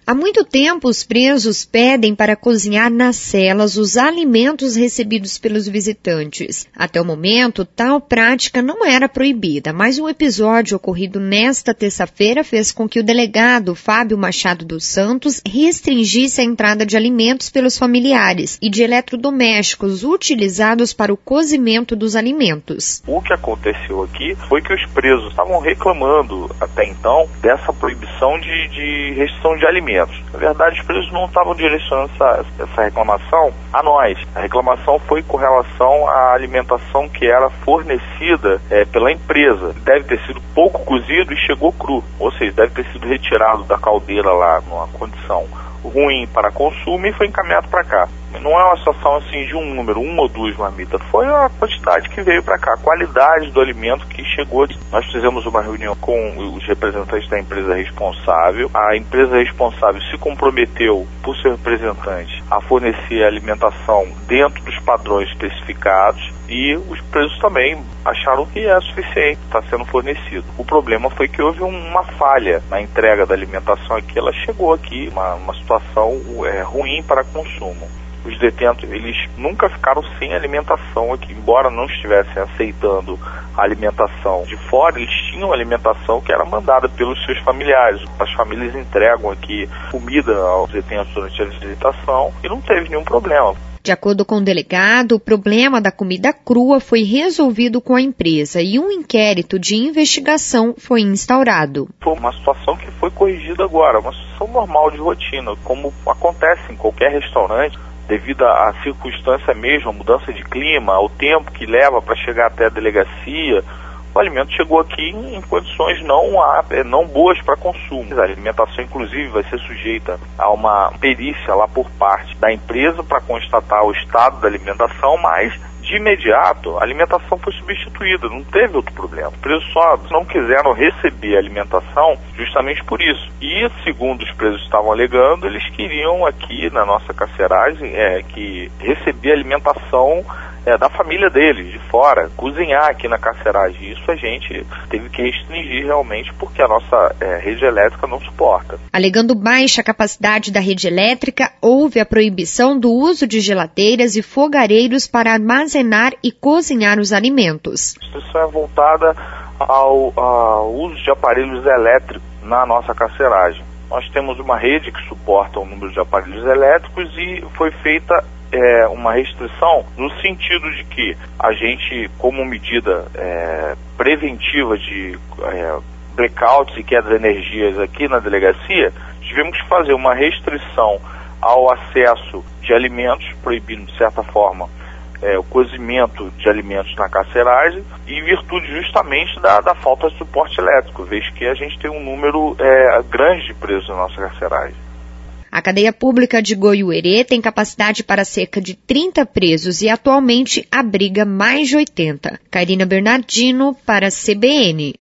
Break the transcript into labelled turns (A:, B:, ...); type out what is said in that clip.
A: Há muito tempo, os presos pedem para cozinhar nas celas os alimentos recebidos pelos visitantes. Até o momento, tal prática não era proibida, mas um episódio ocorrido nesta terça-feira fez com que o delegado Fábio Machado dos Santos restringisse a entrada de alimentos pelos familiares e de eletrodomésticos utilizados para o cozimento dos alimentos.
B: O que aconteceu aqui foi que os presos estavam reclamando, até então, dessa proibição de restrição de alimentos. Na verdade, os presos não estavam direcionando essa reclamação a nós. A reclamação foi com relação à alimentação que era fornecida pela empresa. Deve ter sido pouco cozido e chegou cru, ou seja, deve ter sido retirado da caldeira lá numa condição ruim para consumo e foi encaminhado para cá. Não é uma situação assim de um número, 1 ou 2 marmitas, foi a quantidade que veio para cá, a qualidade do alimento que chegou. Nós fizemos uma reunião com os representantes da empresa responsável. A empresa responsável se comprometeu, por ser representante, a fornecer alimentação dentro dos padrões especificados e os presos também acharam que é suficiente, está sendo fornecido. O problema foi que houve uma falha na entrega da alimentação aqui, ela chegou aqui, uma situação ruim para consumo. Os detentos, eles nunca ficaram sem alimentação aqui, embora não estivessem aceitando a alimentação de fora, eles tinham alimentação que era mandada pelos seus familiares. As famílias entregam aqui comida aos detentos durante a visitação e não teve nenhum problema.
A: De acordo com o delegado, o problema da comida crua foi resolvido com a empresa e um inquérito de investigação foi instaurado.
B: Foi uma situação que foi corrigida agora, uma situação normal de rotina, como acontece em qualquer restaurante, devido à circunstância mesmo, a mudança de clima, ao tempo que leva para chegar até a delegacia. O alimento chegou aqui em condições não boas para consumo. A alimentação, inclusive, vai ser sujeita a uma perícia lá por parte da empresa para constatar o estado da alimentação, mas de imediato a alimentação foi substituída, não teve outro problema. Os presos só não quiseram receber a alimentação justamente por isso. E, segundo os presos estavam alegando, eles queriam aqui na nossa carceragem que receber a alimentação da família deles, de fora, cozinhar aqui na carceragem. Isso a gente teve que restringir realmente porque a nossa rede elétrica não suporta.
A: Alegando baixa capacidade da rede elétrica, houve a proibição do uso de geladeiras e fogareiros para armazenar e cozinhar os alimentos.
B: Isso é voltada ao uso de aparelhos elétricos na nossa carceragem. Nós temos uma rede que suporta o número de aparelhos elétricos e foi feita uma restrição no sentido de que a gente, como medida preventiva de blackouts e quedas de energias aqui na delegacia, tivemos que fazer uma restrição ao acesso de alimentos, proibindo de certa forma o cozimento de alimentos na carceragem, em virtude justamente da falta de suporte elétrico, vez que a gente tem um número grande de presos na nossa carceragem.
A: A cadeia pública de Goiuerê tem capacidade para cerca de 30 presos e atualmente abriga mais de 80. Karina Bernardino para a CBN.